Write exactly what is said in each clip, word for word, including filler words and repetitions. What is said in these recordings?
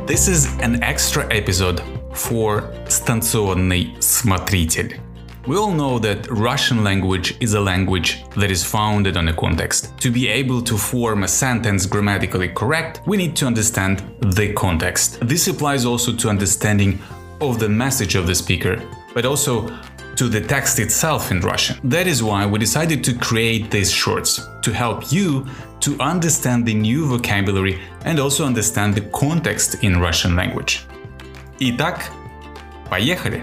This is an extra episode for станционный смотритель. We all know that Russian language is a language that is founded on a context. To be able to form a sentence grammatically correct, we need to understand the context. This applies also to understanding of the message of the speaker, but also to the text itself in Russian. That is why we decided to create these shorts, to help you to understand the new vocabulary and also understand the context in Russian language. Итак, поехали!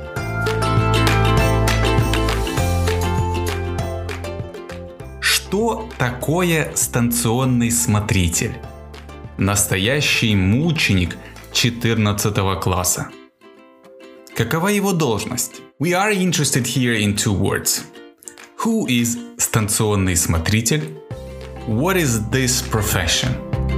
Что такое станционный смотритель? Настоящий мученик четырнадцатого класса. Какова его должность? We are interested here in two words. Who is станционный смотритель? What is this profession?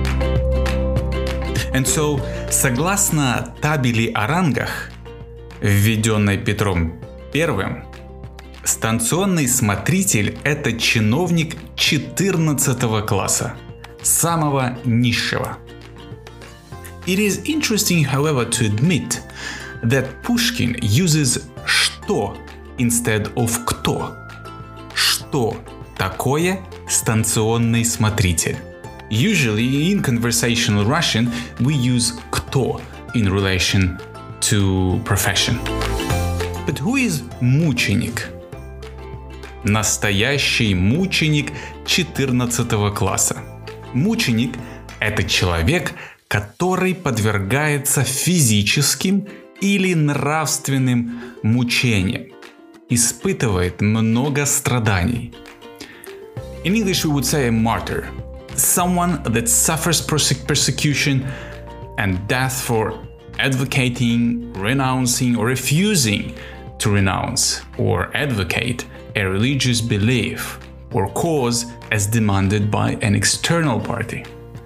And so, согласно табели о рангах, введенной Петром Первым, станционный смотритель – это чиновник четырнадцатого класса, самого низшего. It is interesting, however, to admit that Pushkin uses «что» instead of «кто». Что такое станционный смотритель? Usually in conversational Russian we use «кто» in relation to profession. But who is мученик? Настоящий мученик четырнадцатого класса. Мученик – это человек, который подвергается физическим или нравственным мучениям, испытывает много страданий. In English we would say a martyr, someone that suffers persecution and death for advocating, renouncing or refusing to renounce or advocate a religious belief or cause as demanded by an external party.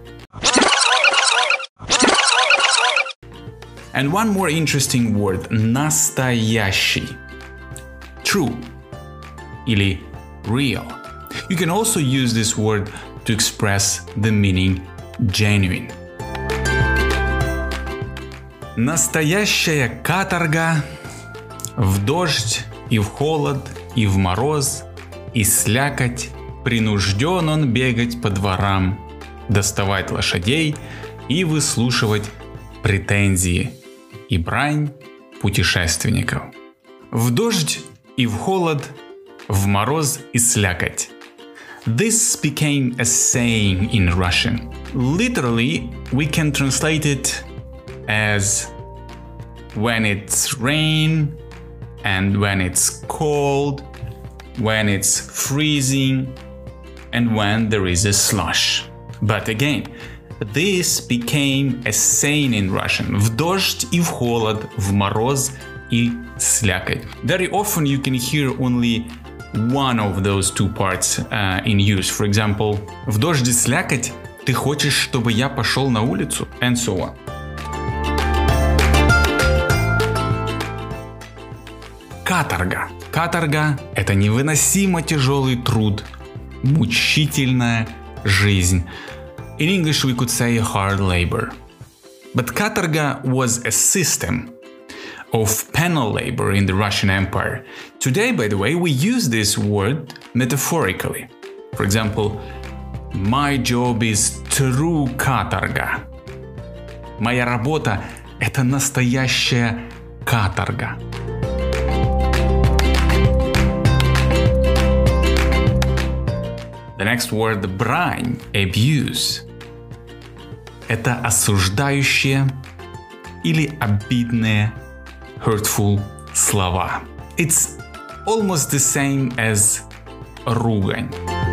And one more interesting word – настоящий. True или real. You can also use this word to express the meaning genuine. Настоящая каторга в дождь и в холод, и в мороз, и слякоть, принужден он бегать по дворам, доставать лошадей и выслушивать претензии и брань путешественников. В дождь и в холод, в мороз и слякоть. This became a saying in Russian. Literally, we can translate it as when it's rain and when it's cold, when it's freezing and when there is a slush. But again, this became a saying in Russian. В дождь и в холод, в мороз и слякоть. Very often you can hear only one of those two parts uh, in use. For example, в дождь и слякоть ты хочешь, чтобы я пошел на улицу? And so on. Каторга. Каторга – это невыносимо тяжелый труд, мучительная жизнь. In English we could say hard labor. But katorga was a system of penal labor in the Russian Empire. Today, by the way, we use this word metaphorically. For example, my job is true katorga. Моя работа – это настоящая каторга. The next word – брань, abuse. Это осуждающие или обидные, hurtful слова. It's almost the same as ругань.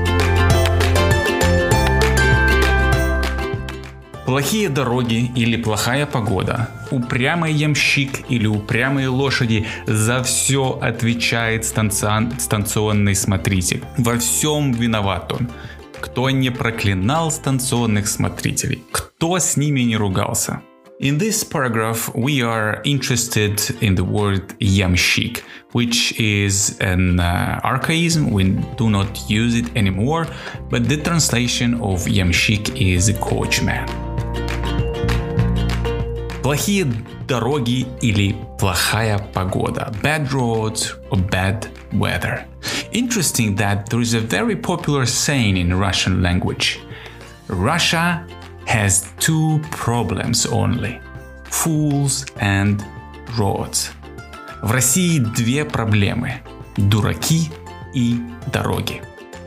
Плохие дороги или плохая погода, упрямый ямщик или упрямые лошади, за все отвечает станцион, станционный смотритель. Во всем виноват он. Кто не проклинал станционных смотрителей? Кто с ними не ругался? In this paragraph, we are interested in the word ямщик, which is an uh, archaism. We do not use it anymore, but the translation of ямщик is coachman. Плохие дороги или плохая погода. Bad roads or bad weather. Interesting that there is a very popular saying in Russian language. Russia has two problems only. Fools and roads. В России две проблемы. Дураки и дороги.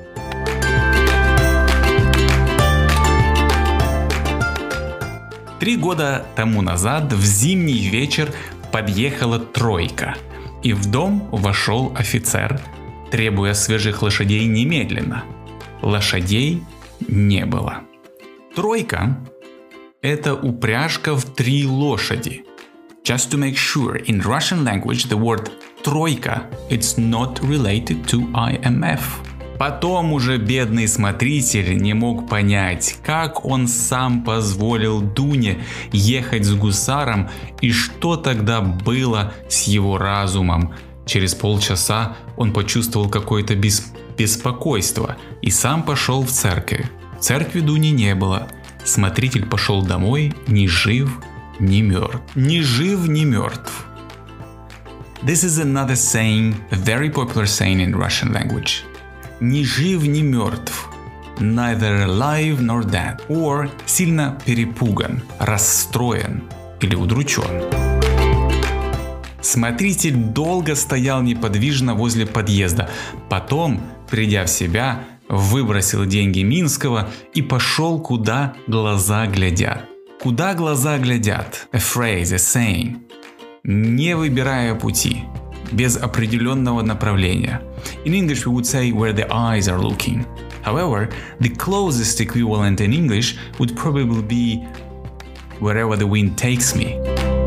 Три года тому назад в зимний вечер подъехала тройка, и в дом вошел офицер, требуя свежих лошадей немедленно. Лошадей не было. Тройка – это упряжка в три лошади. Just to make sure, in Russian language the word тройка it's not related to I M F. Потом уже бедный смотритель не мог понять, как он сам позволил Дуне ехать с гусаром и что тогда было с его разумом. Через полчаса он почувствовал какое-то бес... беспокойство и сам пошел в церковь. В церкви Дуни не было. Смотритель пошел домой ни жив, ни мертв. Ни жив, ни мертв. This is another saying, a very popular saying in Russian language. Ни жив, ни мертв. Neither alive nor dead. Or сильно перепуган, расстроен или удручен. Смотритель долго стоял неподвижно возле подъезда. Потом, придя в себя, выбросил деньги Минского и пошел, куда глаза глядят. Куда глаза глядят? A phrase, a saying. Не выбирая пути. Без определенного направления. In English we would say where the eyes are looking. However, the closest equivalent in English would probably be wherever the wind takes me.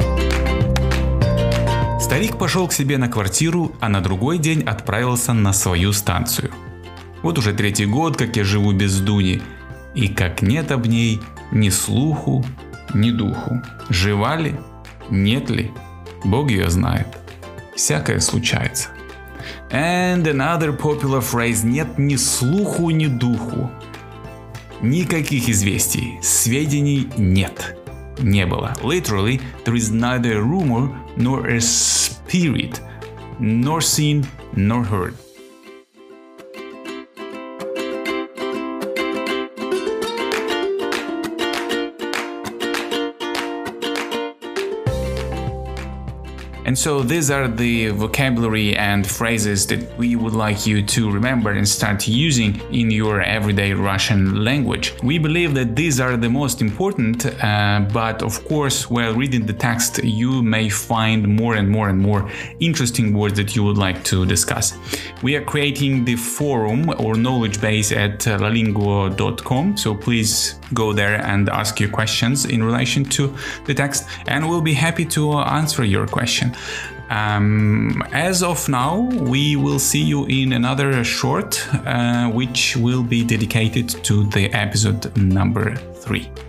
Старик пошел к себе на квартиру, а на другой день отправился на свою станцию. Вот уже третий год, как я живу без Дуни, и как нет об ней ни слуху, ни духу. Жива ли? Нет ли? Бог ее знает. Всякое случается. And another popular phrase. Нет ни слуху, ни духу. Никаких известий. Сведений нет. Не было. Literally, there is neither a rumor nor a spirit, nor seen nor heard. And so these are the vocabulary and phrases that we would like you to remember and start using in your everyday Russian language. We believe that these are the most important, uh, but of course, while reading the text, you may find more and more and more interesting words that you would like to discuss. We are creating the forum or knowledge base at lalinguo dot com, so please go there and ask your questions in relation to the text, and we'll be happy to answer your question. Um, as of now, we will see you in another short, uh, which will be dedicated to the episode number three.